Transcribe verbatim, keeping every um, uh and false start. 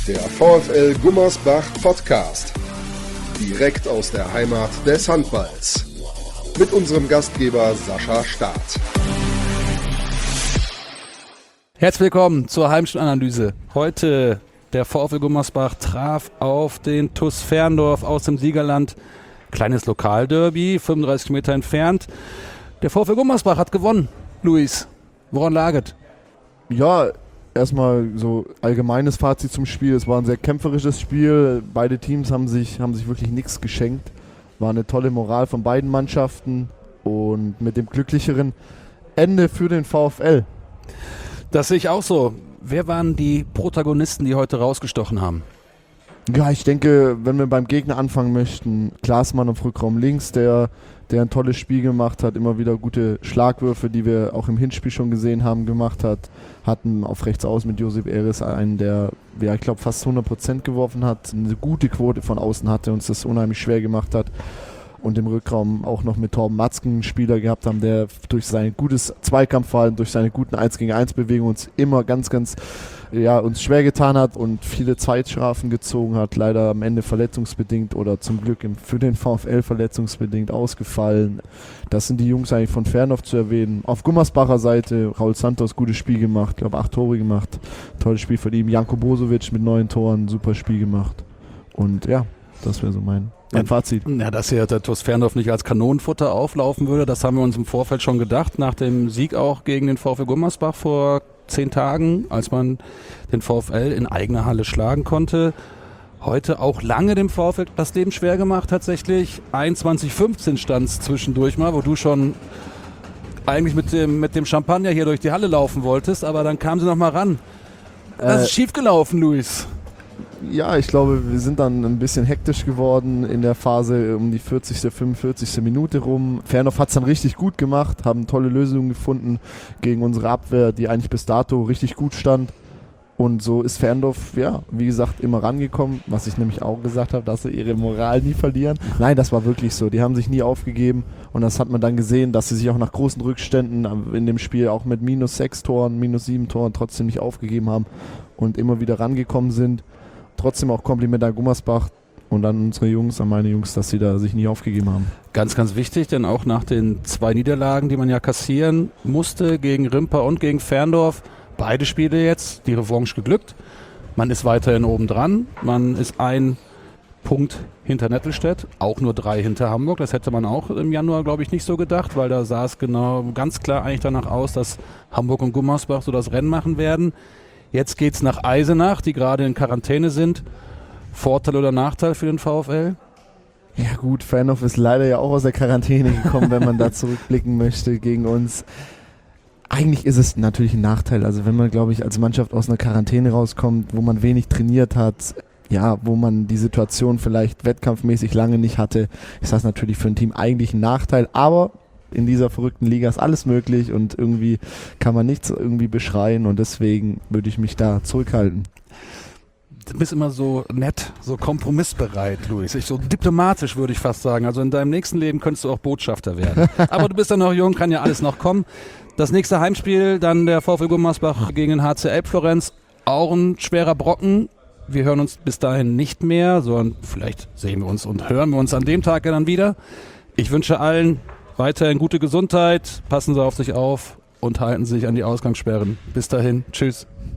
Der VfL Gummersbach Podcast. Direkt aus der Heimat des Handballs. Mit unserem Gastgeber Sascha Staat. Herzlich willkommen zur Heimspielanalyse. Heute der VfL Gummersbach traf auf den T U S Ferndorf aus dem Siegerland. Kleines Lokalderby, fünfunddreißig Meter entfernt. Der VfL Gummersbach hat gewonnen. Luis, woran lag es? Ja, erstmal so allgemeines Fazit zum Spiel. Es war ein sehr kämpferisches Spiel. Beide Teams haben sich, haben sich wirklich nichts geschenkt. War eine tolle Moral von beiden Mannschaften und mit dem glücklicheren Ende für den VfL. Das sehe ich auch so. Wer waren die Protagonisten, die heute rausgestochen haben? Ja, ich denke, wenn wir beim Gegner anfangen möchten, Glasmann auf Rückraum links, der, der ein tolles Spiel gemacht hat, immer wieder gute Schlagwürfe, die wir auch im Hinspiel schon gesehen haben, gemacht hat. Hatten auf rechts aus mit Josip Eres einen, der, ja, ich glaube, fast hundert Prozent geworfen hat, eine gute Quote von außen hatte und uns das unheimlich schwer gemacht hat. Und im Rückraum auch noch mit Torben Matzken einen Spieler gehabt haben, der durch sein gutes Zweikampfverhalten, durch seine guten eins gegen eins Bewegungen uns immer ganz, ganz ja, uns schwer getan hat und viele Zeitstrafen gezogen hat. Leider am Ende verletzungsbedingt oder zum Glück im, für den VfL verletzungsbedingt ausgefallen. Das sind die Jungs eigentlich von Ferndorf zu erwähnen. Auf Gummersbacher Seite, Raul Santos, gutes Spiel gemacht, ich glaube acht Tore gemacht. Tolles Spiel von ihm. Janko Bosovic mit neun Toren, super Spiel gemacht. Und ja, das wäre so mein Ein Fazit. Ja, dass hier der T U S Ferndorf nicht als Kanonenfutter auflaufen würde, das haben wir uns im Vorfeld schon gedacht. Nach dem Sieg auch gegen den VfL Gummersbach vor zehn Tagen, als man den VfL in eigener Halle schlagen konnte. Heute auch lange dem VfL das Leben schwer gemacht tatsächlich. einundzwanzig fünfzehn stand es zwischendurch mal, wo du schon eigentlich mit dem, mit dem Champagner hier durch die Halle laufen wolltest, aber dann kam sie noch mal ran. Das Äh, ist schiefgelaufen, Luis. Ja, ich glaube, wir sind dann ein bisschen hektisch geworden in der Phase um die vierzigste, fünfundvierzigste Minute rum. Ferndorf hat es dann richtig gut gemacht, haben tolle Lösungen gefunden gegen unsere Abwehr, die eigentlich bis dato richtig gut stand. Und so ist Ferndorf, ja, wie gesagt, immer rangekommen, was ich nämlich auch gesagt habe, dass sie ihre Moral nie verlieren. Nein, das war wirklich so. Die haben sich nie aufgegeben und das hat man dann gesehen, dass sie sich auch nach großen Rückständen in dem Spiel auch mit minus sechs Toren, minus sieben Toren trotzdem nicht aufgegeben haben und immer wieder rangekommen sind. Trotzdem auch Kompliment an Gummersbach und an unsere Jungs, an meine Jungs, dass sie da sich nie aufgegeben haben. Ganz, ganz wichtig, denn auch nach den zwei Niederlagen, die man ja kassieren musste, gegen Rimper und gegen Ferndorf, beide Spiele jetzt, die Revanche geglückt. Man ist weiterhin oben dran, man ist ein Punkt hinter Nettelstedt, auch nur drei hinter Hamburg. Das hätte man auch im Januar, glaube ich, nicht so gedacht, weil da sah es genau ganz klar eigentlich danach aus, dass Hamburg und Gummersbach so das Rennen machen werden. Jetzt geht es nach Eisenach, die gerade in Quarantäne sind. Vorteil oder Nachteil für den VfL? Ja gut, Ferndorf ist leider ja auch aus der Quarantäne gekommen, wenn man da zurückblicken möchte gegen uns. Eigentlich ist es natürlich ein Nachteil. Also wenn man, glaube ich, als Mannschaft aus einer Quarantäne rauskommt, wo man wenig trainiert hat, ja, wo man die Situation vielleicht wettkampfmäßig lange nicht hatte, ist das natürlich für ein Team eigentlich ein Nachteil. Aber in dieser verrückten Liga ist alles möglich und irgendwie kann man nichts irgendwie beschreien und deswegen würde ich mich da zurückhalten. Du bist immer so nett, so kompromissbereit, Luis. Ich, so diplomatisch würde ich fast sagen. Also in deinem nächsten Leben könntest du auch Botschafter werden. Aber du bist ja noch jung, kann ja alles noch kommen. Das nächste Heimspiel, dann der VfL Gummersbach gegen den H C Elbflorenz. Auch ein schwerer Brocken. Wir hören uns bis dahin nicht mehr, sondern vielleicht sehen wir uns und hören wir uns an dem Tag ja dann wieder. Ich wünsche allen weiterhin gute Gesundheit, passen Sie auf sich auf und halten Sie sich an die Ausgangssperren. Bis dahin, tschüss.